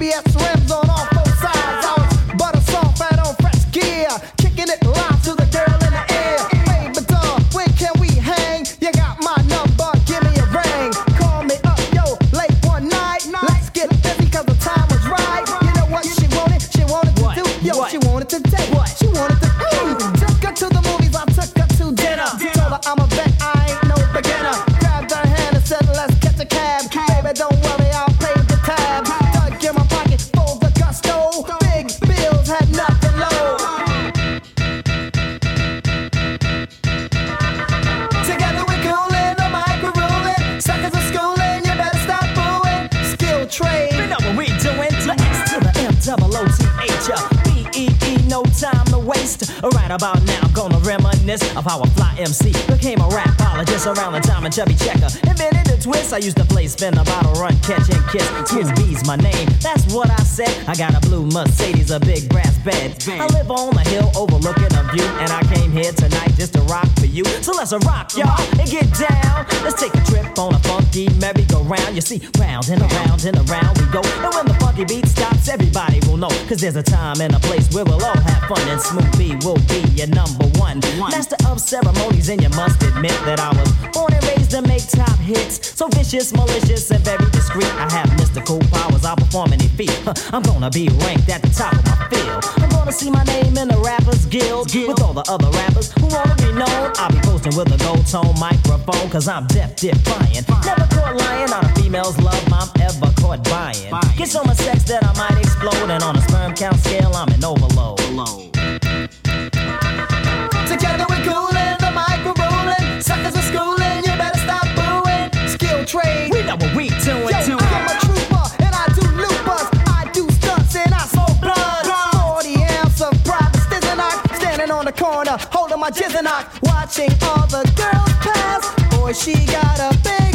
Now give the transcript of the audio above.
ABS rims on all four sides. I was butter soft and on fresh gear, kicking it live to the girl in the ear. Baby doll, when can we hang? You got my number, give me a ring. Call me up, yo, late one night. Let's get busy 'cause the time was right. You know what she wanted? She wanted to do, yo, she wanted to date. She wanted to took her to the movies, I took her to dinner. Told her I'm a vet, I ain't no beginner. Grabbed her hand and said, let's catch a cab. Baby, don't worry, I'll pay the tab. Dug in my pocket, full the gusto. Big bills had nothing low. Together we're coolin', the mic we're rollin'. Suckers are schoolin', you better stop fooling. Skill trade. You know what we doing? The X to the M, double O-T-H, B-E-E, no time to waste. Right about now, gonna reminisce of how a fly MC became a rapologist around the time of Chubby Checker. Invented the twist, I used to play spin the bottle, run, catch and kiss. Swizz B's my name, that's what I said. I got a blue Mercedes, a big brass bed. I live on a hill overlooking a view, and I came here tonight just to rock for you. So let's rock, y'all, and get down. Let's take a trip on a funky merry-go-round. You see, round and around we go. And when the funky beat stops, everybody will know. 'Cause there's a time and a place where we'll all have fun, and Smooth B will be your number one. Master of ceremonies, and you must admit that I was born and raised to make top hits. So vicious, malicious, and very discreet. I have mystical powers, I'll perform any feat. I'm gonna be ranked at the top of my field. I'm gonna see my name in the Rappers Guild with all the other rappers who wanna be known. I'll be posting with a gold tone microphone, 'cause I'm deaf, defiant. Never caught lying on a female's love I'm ever caught buying. Get so much sex that I might explode, and on a sperm count scale I'm an overload. Together we're coolin', the mic we're rollin'. Suckers are schoolin', you better stop booing. Skill trade. We know what we doing. Yo, I'm a trooper and I do loopers. I do stunts and I smoke blunts. 40 ounce of private stizzenock. Standing on the corner, holding my jizzenock. Watching all the girls pass. Boy, she got a big